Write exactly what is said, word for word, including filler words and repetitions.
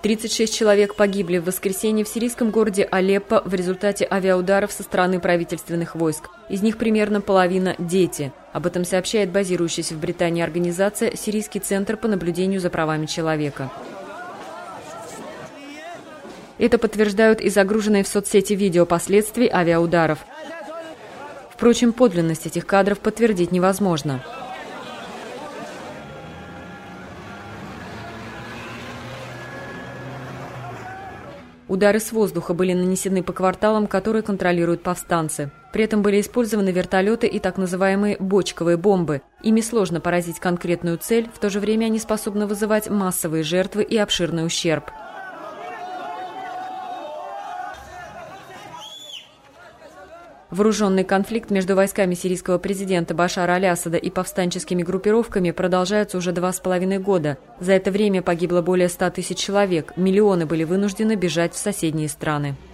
тридцать шесть человек погибли в воскресенье в сирийском городе Алеппо в результате авиаударов со стороны правительственных войск. Из них примерно половина – дети. Об этом сообщает базирующаяся в Британии организация «Сирийский центр по наблюдению за правами человека». Это подтверждают и загруженные в соцсети видео последствий авиаударов. Впрочем, подлинность этих кадров подтвердить невозможно. Удары с воздуха были нанесены по кварталам, которые контролируют повстанцы. При этом были использованы вертолеты и так называемые бочковые бомбы. Ими сложно поразить конкретную цель, в то же время они способны вызывать массовые жертвы и обширный ущерб. Вооруженный конфликт между войсками сирийского президента Башара аль-Асада и повстанческими группировками продолжается уже два с половиной года. За это время погибло более ста тысяч человек, миллионы были вынуждены бежать в соседние страны.